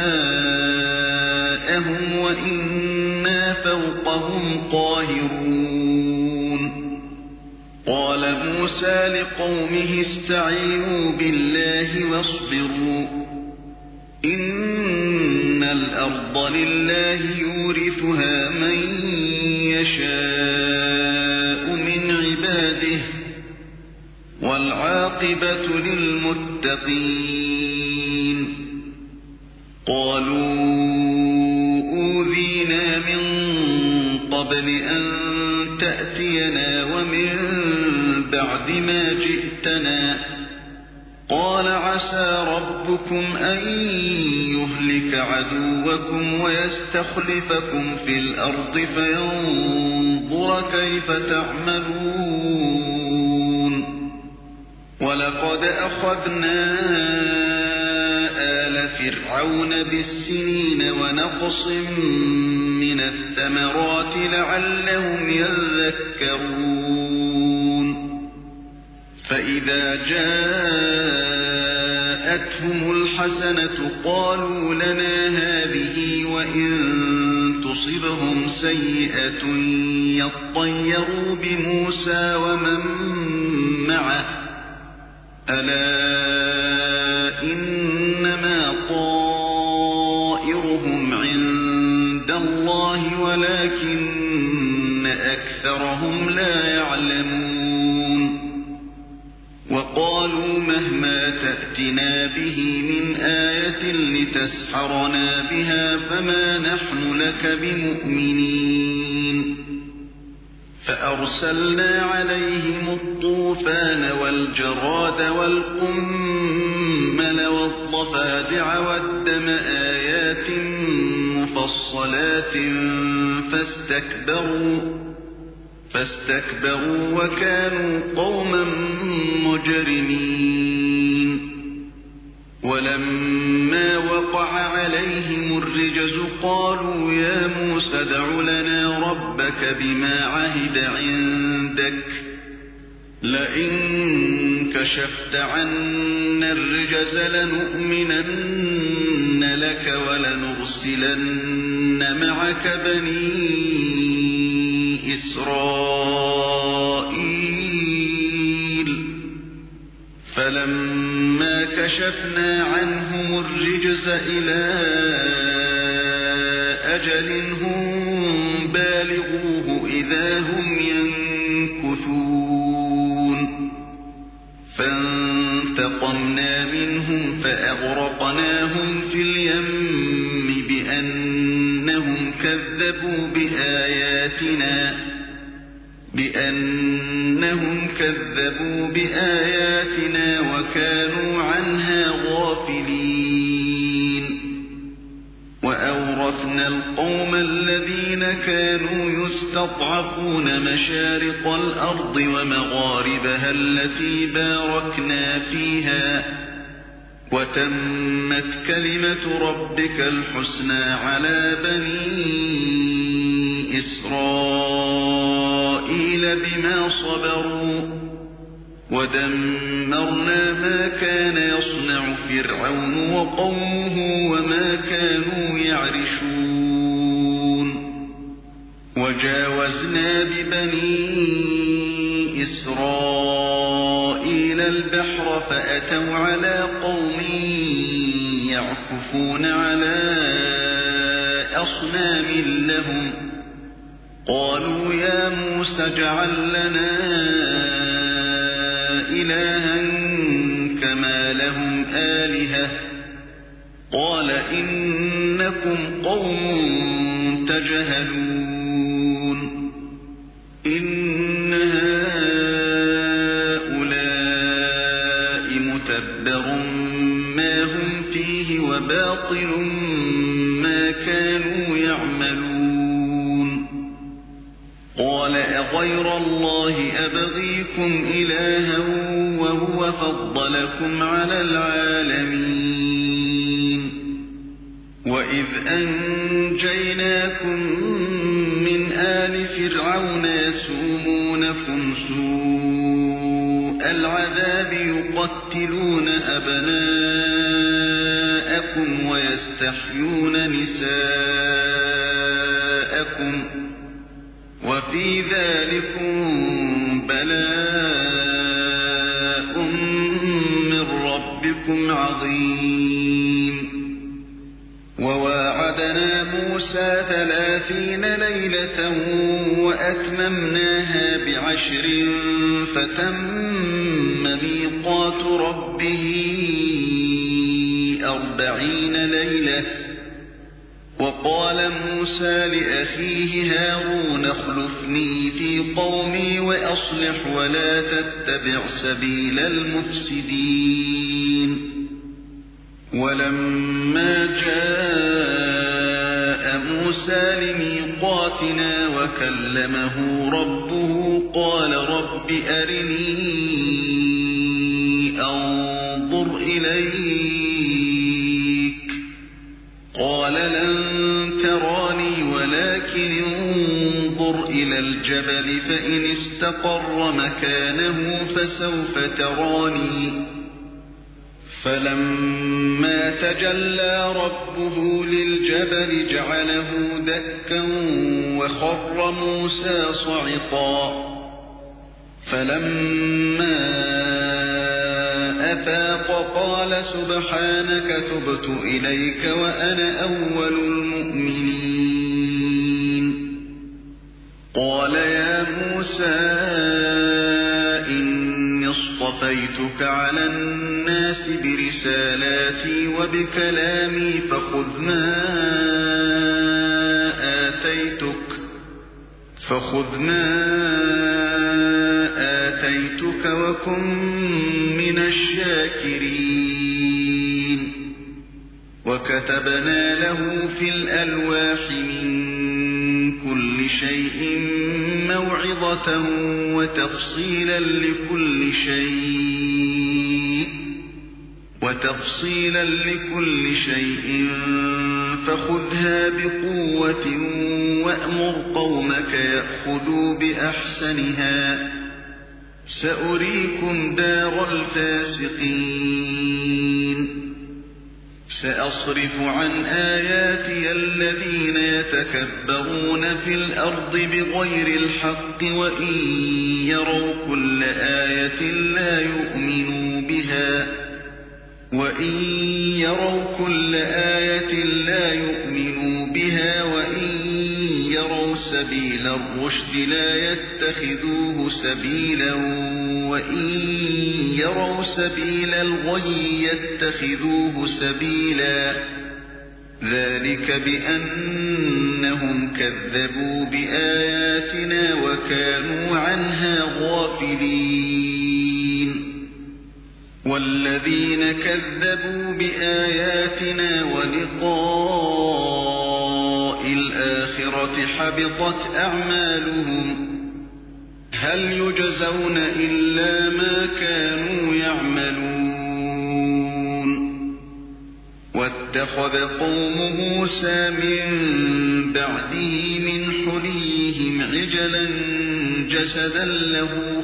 نساءهم وإنا فوقهم قاهرون قال موسى لقومه استعينوا بالله واصبروا إن الأرض لله يورثها من يشاء من عباده والعاقبة للمتقين قالوا أوذينا من قبل أن تأتينا ومن بعد ما جئتنا قال عسى ربكم أن يهلك عدوكم ويستخلفكم في الأرض فينظر كيف تعملون ولقد أخذنا آل فرعون بالسنين ونقص من الثمرات لعلهم يذكرون فإذا جاءتهم الحسنة قالوا لنا هذه وإن تصبهم سيئة يطيروا بموسى ومن معه ألا إنما طائرهم عند الله ولكن أكثرهم لا يعلمون وقالوا مهما تأتنا به من آية لتسحرنا بها فما نحن لك بمؤمنين فأرسلنا عليهم الطوفان والجراد والقمل والضفادع والدم آيات مفصلات فاستكبروا وكانوا قوما مجرمين ولما وقع عليهم الرجز قالوا يا موسى ادع لنا ربك بما عهد عندك لئن كشفت عنا الرجز لنؤمنن لك ولنرسلن معك بني إسرائيل فلما كشفنا عنهم الرجز إلى أجل هم بالغوه إذا هم ينكثون فانتقمنا منهم فأغرقناهم في اليم بأنهم كذبوا بآياتنا وكانوا عنها غافلين وأورثنا القوم الذين كانوا يستضعفون مشارق الأرض ومغاربها التي باركنا فيها وتمت كلمة ربك الحسنى على بني إسرائيل بما صبروا ودمرنا ما كان يصنع فرعون وقومه وما كانوا يعرشون وجاوزنا ببني إسرائيل البحر فأتوا على قوم يعكفون على أصنام لهم قالوا يا موسى اجعل لنا إلها كما لهم آلهة قال إنكم قوم تجهلون إن هؤلاء متبر ما هم فيه وباطل ما كانوا يعملون قال أغير الله أبغيكم إلها وهو فضلكم على العالمين وإذ أنجيناكم من آل فرعون يسومونكم سوء العذاب يقتلون أبناءكم ويستحيون نساءكم وفي ذلكم بلاء من ربكم عظيم وواعدنا موسى 30 ليلة وأتممناها ب10 فتم ميقات ربه 40 ليلة وقال موسى لأخيه هارون اخلفني في قومي وأصلح ولا تتبع سبيل المفسدين ولما جاء موسى لميقاتنا وكلمه ربه قال رب أرني أنظر إليك قال لن تراني ولكن انظر إلى الجبل فإن استقر مكانه فسوف تراني فلما تجلى ربه للجبل جعله دكا وخر موسى صعقا فلما أفاق قال سبحانك تبت إليك وأنا أول المؤمنين قال يا موسى إني اصطفيتك على الناس برسالاتي وبكلامي فخذ ما آتيتك وكن من الشاكرين وكتبنا له في الألواح من كل شيء موعظة وتفصيلا لكل شيء فخذها بقوة وأمر قومك يأخذوا بأحسنها سأريكم دار الفاسقين سأصرف عن آياتي الذين يتكبرون في الأرض بغير الحق وإن يروا كل آية لا يؤمنوا بها وإن يروا سبيل الرشد لا يتخذوه سبيلا وإن يروا سبيل الغي يتخذوه سبيلا ذلك بأنهم كذبوا بآياتنا وكانوا عنها غافلين والذين كذبوا بآياتنا ولقاء الآخرة حبطت أعمالهم هل يجزون إلا ما كانوا يعملون واتخذ قوم موسى من بعده من حليهم عجلا جسدا له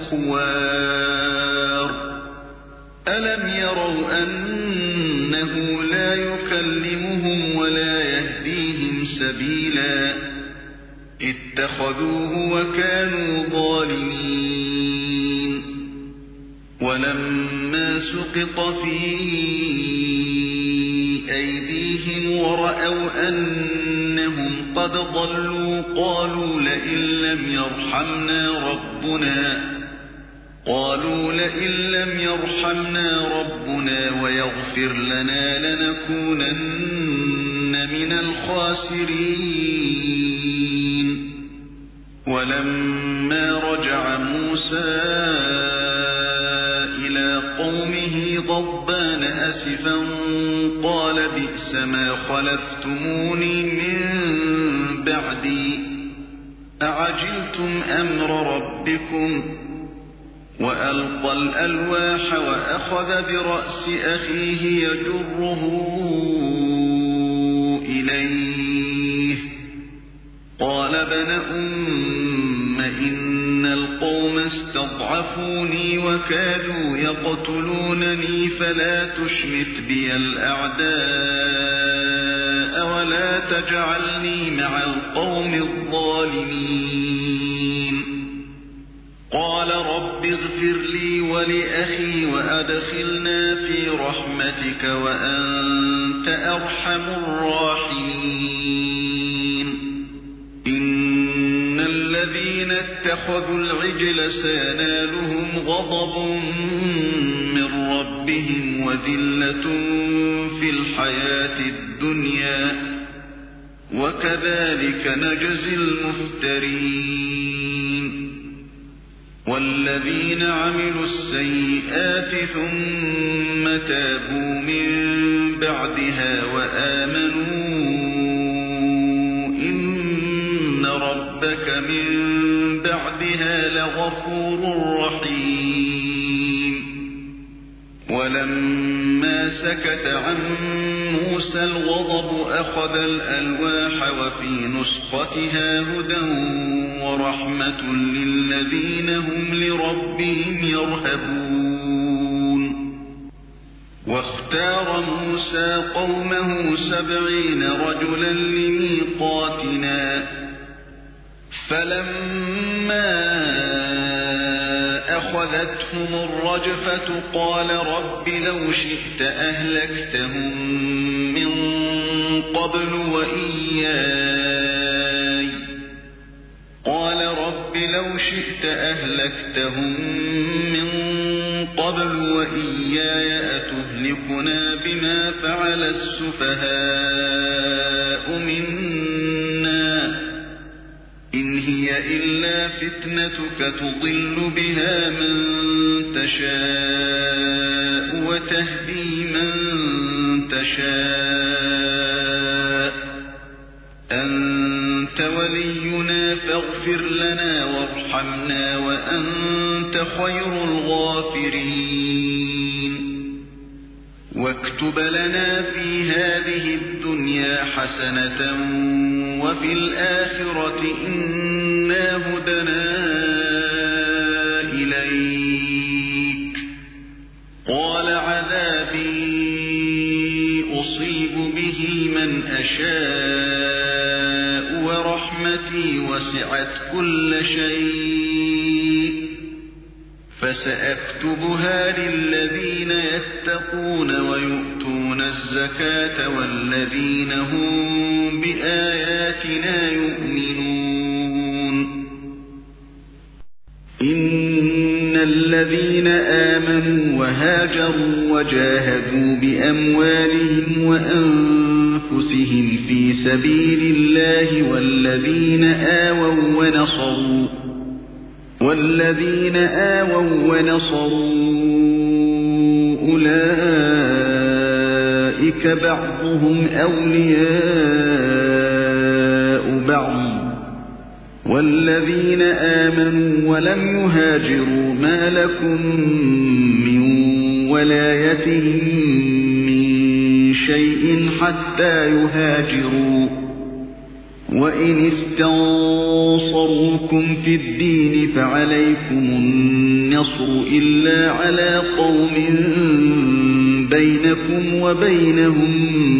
خوار ألم يروا أنه لا يكلمهم ولا يهديهم سبيلا اتخذوه وكانوا ظالمين ولما سقط في أيديهم ورأوا أنهم قد ضلوا قالوا لئن لم يرحمنا ربنا ويغفر لنا لنكونن من الخاسرين ولما رجع موسى إلى قومه غضبان أسفا قال بئس ما خلفتموني من بعدي أعجلتم أمر ربكم وألقى الألواح وأخذ برأس أخيه يجره إليه قال ابن أم إن القوم استضعفوني وكادوا يقتلونني فلا تشمت بي الأعداء ولا تجعلني مع القوم الظالمين قال رب اغفر لي ولأخي وأدخلنا في رحمتك وأنت أرحم الراحمين إن الذين اتخذوا العجل سينالهم غضب من ربهم وذلة في الحياة الدنيا وكذلك نجزي المفترين والذين عملوا السيئات ثم تابوا من بعدها وآمنوا إن ربك من بعدها لغفور رحيم ولما سكت عن موسى الغضب أخذ الألواح وفي نسختها هدى ورحمة للذين هم لربهم يرهبون واختار موسى قومه 70 رجلا لميقاتنا فلما أخذتهم الرجفة قال رب لو شئت أهلكتهم من قبل وإياي أتهلكنا بما فعل السفهاء منا إن هي إلا فتنتك تضل بها من تشاء وتهدي من تشاء أنت ولينا فاغفر لنا وارحمنا وأنت خير الغافرين واكتب لنا في هذه الدنيا حسنة وفي الآخرة إنا هدنا إليك قال عذابي أصيب به من أشاء ورحمتي وسعت كل شيء فسأكتبها للذين يتقون ويؤتون الزكاة والذين هم بآياتنا يؤمنون إن الذين آمنوا وهاجروا وجاهدوا بأموالهم وأنفسهم في سبيل الله والذين آووا ونصروا أولئك بعضهم أولياء بعض والذين آمنوا ولم يهاجروا ما لكم من ولايتهم من شيء حتى يهاجروا وإن استنصروكم في الدين فعليكم النصر إلا على قوم بينكم وبينهم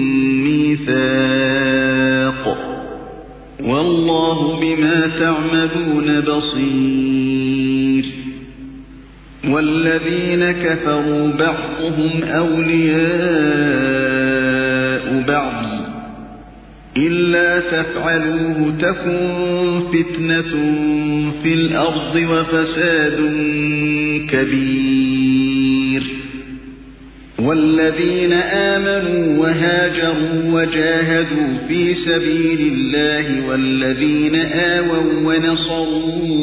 ميثاق والله بما تعملون بصير والذين كفروا بعضهم أولياء بعض إلا تفعلوه تكن فتنة في الأرض وفساد كبير والذين آمنوا وهاجروا وجاهدوا في سبيل الله والذين آووا ونصروا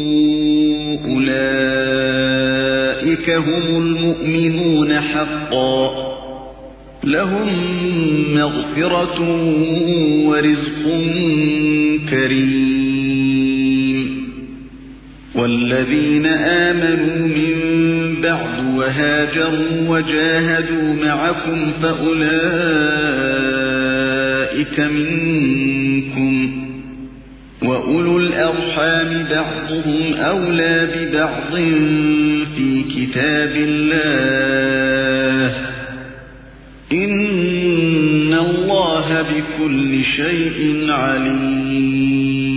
أولئك هم المؤمنون حقا لهم مغفرة ورزق كريم والذين آمنوا من بعد وهاجروا وجاهدوا معكم فأولئك منكم وأولو الأرحام بعضهم أولى ببعض في كتاب الله إن الله بكل شيء عليم